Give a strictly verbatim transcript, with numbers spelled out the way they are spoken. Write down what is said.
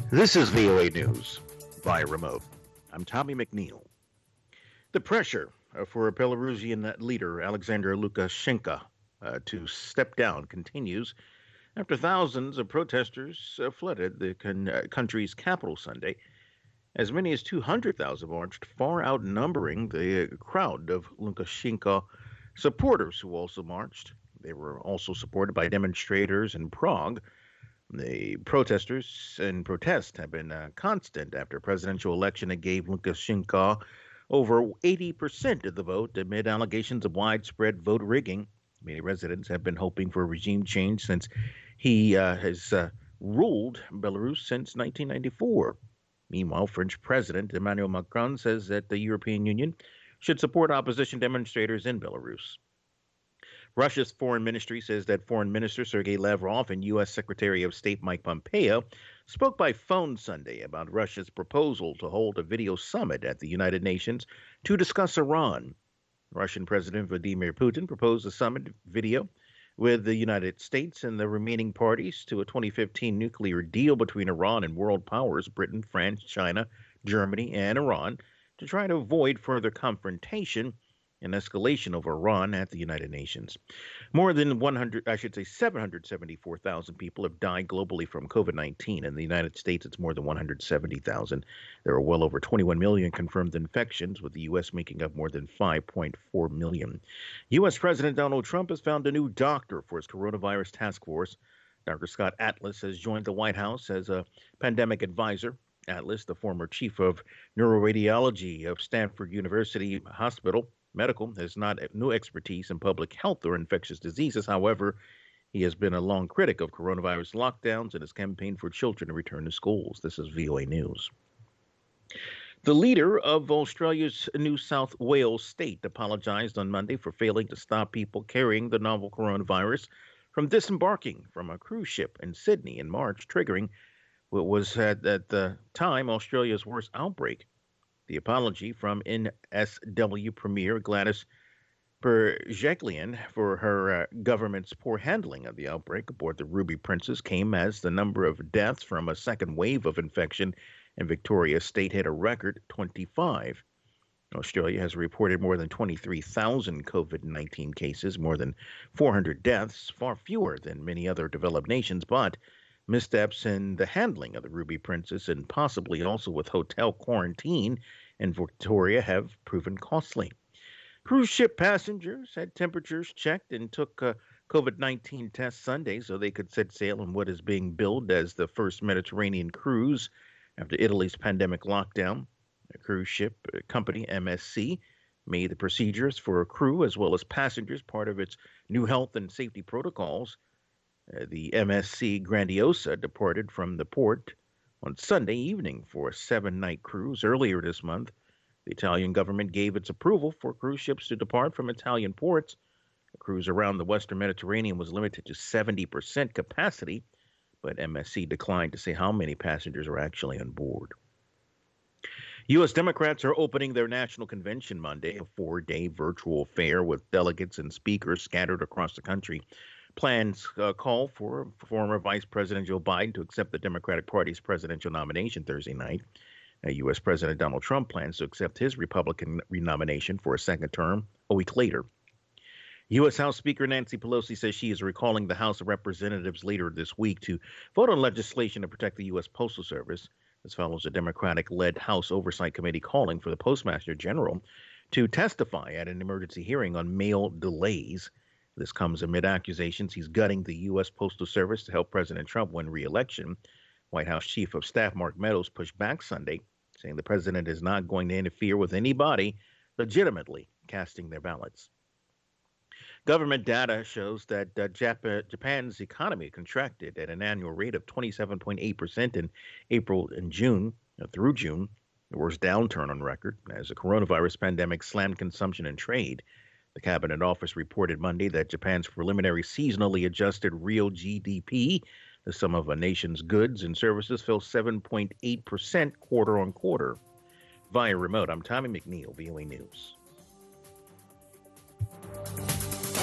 This is V O A News via remote. I'm Tommy McNeil. The pressure uh, for Belarusian leader Alexander Lukashenko uh, to step down continues after thousands of protesters uh, flooded the con- uh, country's capital Sunday. As many as two hundred thousand marched, far outnumbering the uh, crowd of Lukashenko supporters who also marched. They were also supported by demonstrators in Prague. The protesters and protests have been uh, constant after a presidential election that gave Lukashenko over eighty percent of the vote amid allegations of widespread vote rigging. Many residents have been hoping for a regime change since he uh, has uh, ruled Belarus since nineteen ninety-four. Meanwhile, French President Emmanuel Macron says that the European Union should support opposition demonstrators in Belarus. Russia's foreign ministry says that Foreign Minister Sergei Lavrov and U S. Secretary of State Mike Pompeo spoke by phone Sunday about Russia's proposal to hold a video summit at the United Nations to discuss Iran. Russian President Vladimir Putin proposed a summit video with the United States and the remaining parties to a twenty fifteen nuclear deal between Iran and world powers Britain, France, China, Germany, and Iran to try to avoid further confrontation and escalation of Iran at the United Nations. More than one hundred, I should say seven hundred seventy-four thousand people have died globally from COVID nineteen. In the United States, it's more than one hundred seventy thousand. There are well over twenty-one million confirmed infections, with the U S making up more than five point four million. U S. President Donald Trump has found a new doctor for his coronavirus task force. Doctor Scott Atlas has joined the White House as a pandemic advisor. Atlas, the former chief of neuroradiology of Stanford University Hospital Medical, has not no expertise in public health or infectious diseases. However, he has been a long critic of coronavirus lockdowns and has campaigned for children to return to schools. This is V O A News. The leader of Australia's New South Wales state apologized on Monday for failing to stop people carrying the novel coronavirus from disembarking from a cruise ship in Sydney in March, triggering what was at, at the time Australia's worst outbreak. The apology from N S W Premier Gladys Berejiklian for her uh, government's poor handling of the outbreak aboard the Ruby Princess came as the number of deaths from a second wave of infection in Victoria State hit a record twenty-five. Australia has reported more than twenty-three thousand COVID nineteen cases, more than four hundred deaths, far fewer than many other developed nations, but missteps in the handling of the Ruby Princess and possibly also with hotel quarantine in Victoria have proven costly. Cruise ship passengers had temperatures checked and took a COVID nineteen tests Sunday so they could set sail on what is being billed as the first Mediterranean cruise after Italy's pandemic lockdown. A cruise ship company, M S C, made the procedures for a crew as well as passengers part of its new health and safety protocols. Uh, the M S C Grandiosa departed from the port on Sunday evening for a seven-night cruise. Earlier this month, the Italian government gave its approval for cruise ships to depart from Italian ports. A cruise around the Western Mediterranean was limited to seventy percent capacity, but M S C declined to say how many passengers are actually on board. U S. Democrats are opening their national convention Monday, a four-day virtual affair with delegates and speakers scattered across the country. Plans uh, call for former Vice President Joe Biden to accept the Democratic Party's presidential nomination Thursday night. Uh, U S. President Donald Trump plans to accept his Republican renomination for a second term a week later. U S. House Speaker Nancy Pelosi says she is recalling the House of Representatives later this week to vote on legislation to protect the U S. Postal Service. This follows a Democratic-led House Oversight Committee calling for the Postmaster General to testify at an emergency hearing on mail delays. This comes amid accusations he's gutting the U S. Postal Service to help President Trump win re-election. White House Chief of Staff Mark Meadows pushed back Sunday, saying the president is not going to interfere with anybody legitimately casting their ballots. Government data shows that uh, Jap- Japan's economy contracted at an annual rate of twenty-seven point eight percent in April and June, uh, through June, the worst downturn on record, as the coronavirus pandemic slammed consumption and trade. The Cabinet Office reported Monday that Japan's preliminary seasonally adjusted real G D P, the sum of a nation's goods and services, fell seven point eight percent quarter on quarter. Via remote, I'm Tommy McNeil, V O A News.